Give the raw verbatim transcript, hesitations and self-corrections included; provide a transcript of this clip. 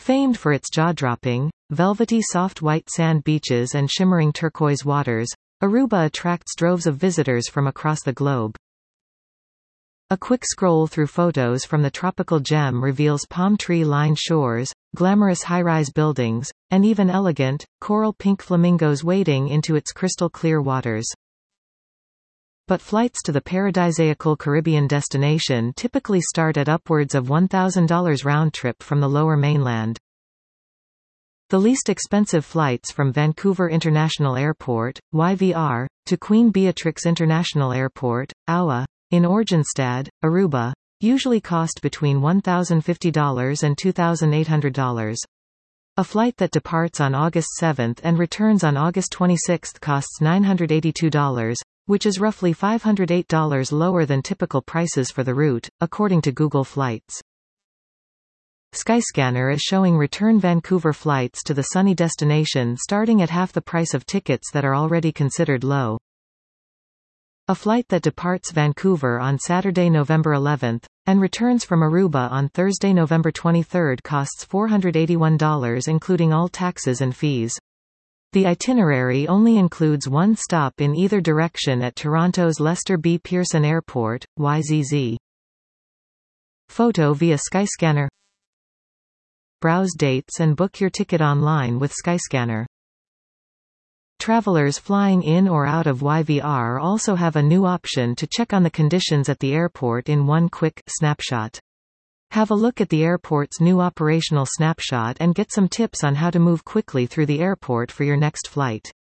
Famed for its jaw-dropping, velvety soft white sand beaches and shimmering turquoise waters, Aruba attracts droves of visitors from across the globe. A quick scroll through photos from the tropical gem reveals palm tree-lined shores, glamorous high-rise buildings, and even elegant, coral-pink flamingos wading into its crystal-clear waters. But flights to the paradisaical Caribbean destination typically start at upwards of one thousand dollars round-trip from the lower mainland. The least expensive flights from Vancouver International Airport, Y V R, to Queen Beatrix International Airport, A U A, in Oranjestad, Aruba, usually cost between one thousand fifty dollars and two thousand eight hundred dollars. A flight that departs on August seventh and returns on August twenty-sixth costs nine hundred eighty-two dollars, which is roughly five hundred eight dollars lower than typical prices for the route, according to Google Flights. Skyscanner is showing return Vancouver flights to the sunny destination starting at half the price of tickets that are already considered low. A flight that departs Vancouver on Saturday, November eleventh, and returns from Aruba on Thursday, November twenty-third costs four hundred eighty-one dollars including all taxes and fees. The itinerary only includes one stop in either direction at Toronto's Lester B. Pearson Airport, Y Z Z. Photo via Skyscanner. Browse dates and book your ticket online with Skyscanner. Travelers flying in or out of Y V R also have a new option to check on the conditions at the airport in one quick snapshot. Have a look at the airport's new operational snapshot and get some tips on how to move quickly through the airport for your next flight.